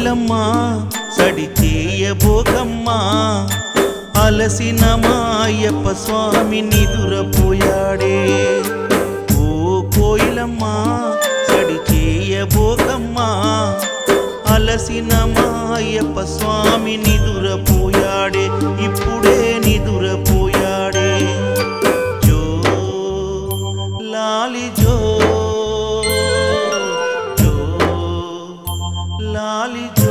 కోయిలమ్మా సడి చేయబోకమ్మా అలసిన మా అయ్యప్ప స్వామి నిదురపోయాడే ఓ కోయిలమ్మా సడి చేయబోకమ్మా అలసిన మా అయ్యప్ప స్వామి నిదురపోయాడే ఇప్పుడే నిదురపోయాడే జో లాలి జో జో లాలి జో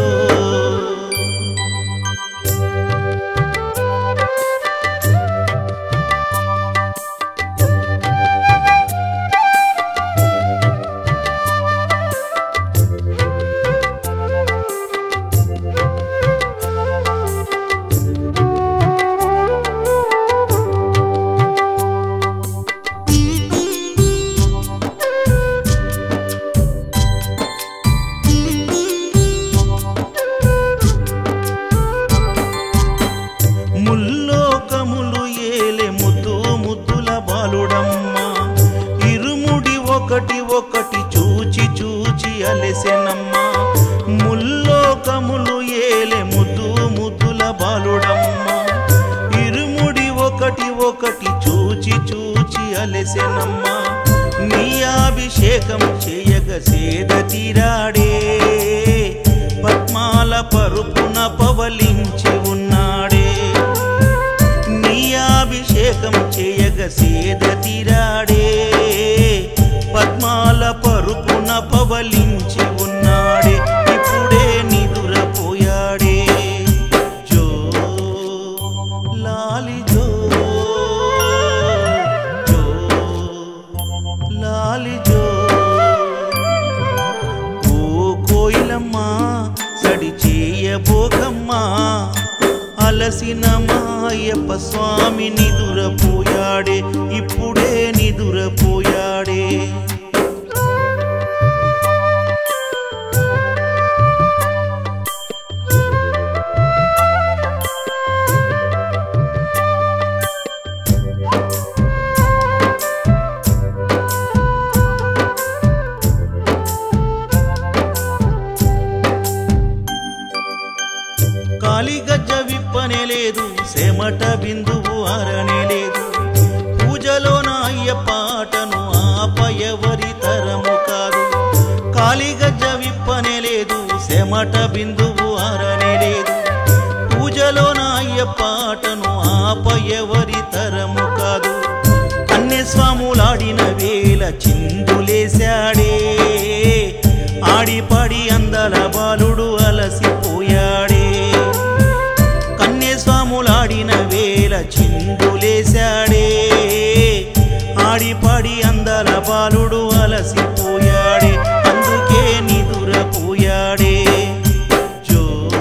ముల్లోకములు ఏలే ముద్దు ముద్దుల బాలుడమ్మా ఇరుముడి ఒకటి ఒకటి చూచి చూచి అలెసెనమ్మా ముల్లోకములు ఏలే ముద్దు ముద్దుల బాలుడమ్మా ఇరుముడి ఒకటి ఒకటి చూచి చూచి అలెసెనమ్మా నీ అభిషేకం చేయగ సేద తీరాడే పద్మాల పరుపున పవలించి ఉన్నాడే అభిషేకం చేయగ సేద తీరాడే పద్మాల పరుపున పవలించి ఉన్నాడే ఇప్పుడే నిదురపోయాడే జో లాలి జో జో లాలి జో ఓ కోయిలమ్మా సడి చేయబోకమ్మా అలసిన మా అయ్యప్ప స్వామి నిదురపోయాడే ఇప్పుడే నిదురపోయాడే కాలిగజ్జ విప్పనే లేదు సెమట బిందువు అరనే లేదు పూజలోన అయ్యప్ప ఆటను ఆప ఎవరి తరము కాదు కాలిగజ్జ విప్పనే లేదు సెమట బిందువు అరనే లేదు పూజలోన అయ్యప్ప ఆటను ఆప ఎవరి తరము కాదు కన్యస్వాములాడిన వేళ చిందులేశాడే ఆడిపాడి అందల బాలుడు అలసిపోయాడే కన్యస్వాములాడిన వేళ చిందులేశాడే ఆడిపాడి అందల బాలుడు అలసిపోయాడే అందుకే నిదురపోయాడే జో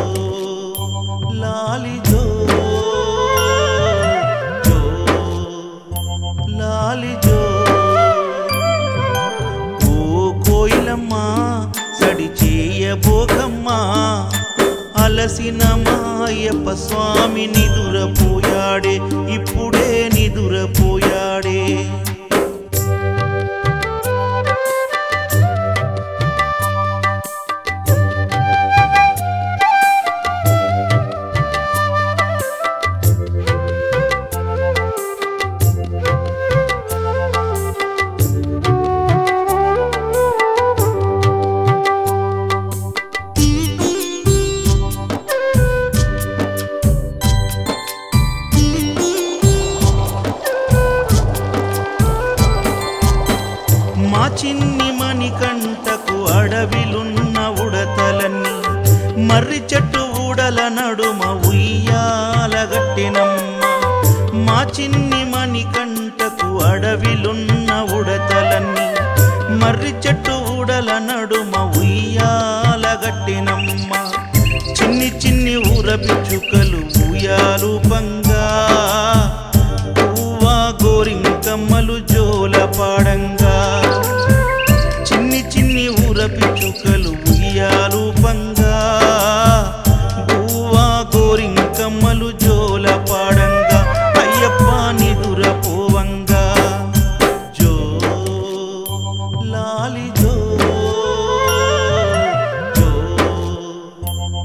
లాలి జో జో లాలి జో ఓ కోయిలమ్మా సడి చేయబోకమ్మా అలసిన మా అయ్యప్ప స్వామి నిదురపోయాడే ఇప్పుడే నిదురపోయాడే మా చిన్ని మణికంఠకు అడవిలున్న ఉడతలన్నీ మర్రి చెట్టు ఊడల నడుమ ఉయ్యాలగట్టెనమ్మ మా చిన్ని మణికంఠకు అడవిలున్న ఉడతలన్నీ మర్రి చెట్టు ఊడల నడుమ ఉయ్యాలగట్టెనమ్మ చిన్ని చిన్ని ఊర పిచ్చుకలు ఉయ్యాలు పంగా పువ్వా గోరింకమ్మలు జోల పాడంగా చిన్ని చిన్ని ఊర పిచ్చుకలు ఉయ్యాలు పంగా పువ్వా గోరింకమ్మలు జోల పాడంగా అయ్యప్ప నిదురపోవంగా జో లాలి జో జో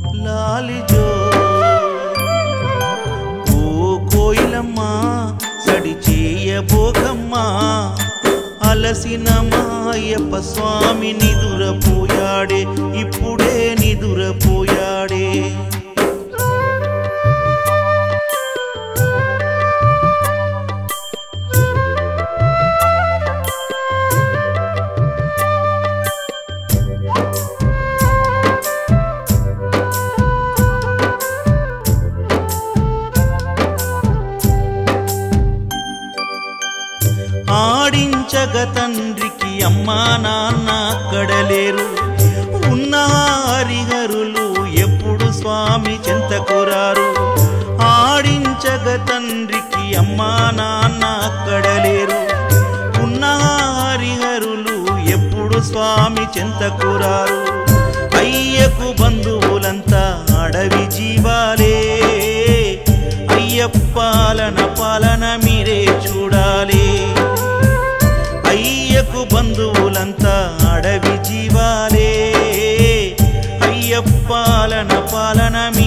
లేరు. ఉన్న హరిహరులు ఎప్పుడు స్వామి చెంతకురారు. ఆడించగ తండ్రికి అమ్మా నాన్న అక్కడ లేరు. ఉన్న హరిహరులు ఎప్పుడు స్వామి చెంతకురారు. అయ్యకు బంధువులంతా అడవి జీవాలే. అయ్యప్పాలన పాలన మీరే చూడాలి. అయ్యకు బంధువులంతా అడవి జీవాలే. అయ్యప్పాలన పాలన